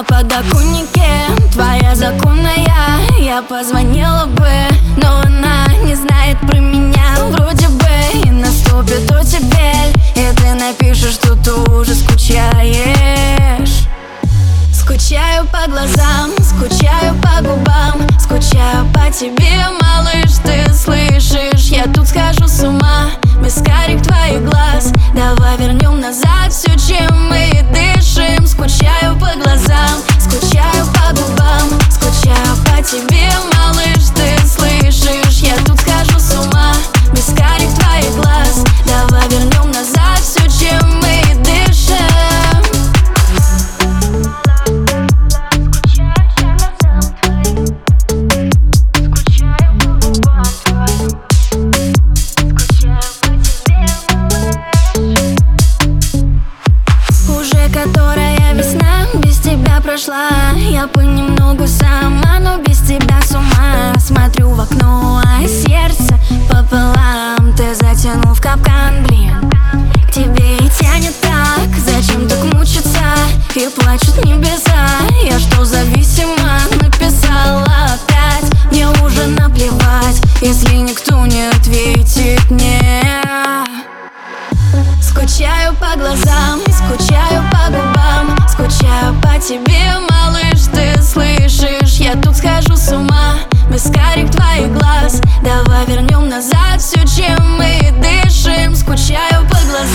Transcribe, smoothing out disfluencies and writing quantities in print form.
на подоконнике, твоя законная. Я позвонила бы, но она не знает про меня вроде бы. И наступит оттепель, и ты напишешь, что ты уже скучаешь. Скучаю по глазам, скучаю по губам, скучаю по тебе, малыш, ты слышишь? Я тут схожу с ума, без карих твоих глаз. Давай вернем назад все, чем мы дышим. Скучаю по глазам, скучаю по губам, скучаю по тебе, малыш, ты слышишь? Я тут схожу с ума, без карих твоих глаз. Давай вернем назад все, чем мы дышим. Которая весна без тебя прошла. Я понемногу сама, но без тебя с ума. Смотрю в окно, а сердце пополам. Ты затянул в капкан, блин. К тебе и тянет так. Зачем так мучиться? И плачут небеса. Я что, зависима? Написала опять. Мне уже наплевать, если никто не ответит мне. Скучаю по глазам, скучаю по губам, скучаю по тебе, малыш, ты слышишь? Я тут схожу с ума, без карих твоих глаз. Давай вернем назад все, чем мы дышим. Скучаю по глазам.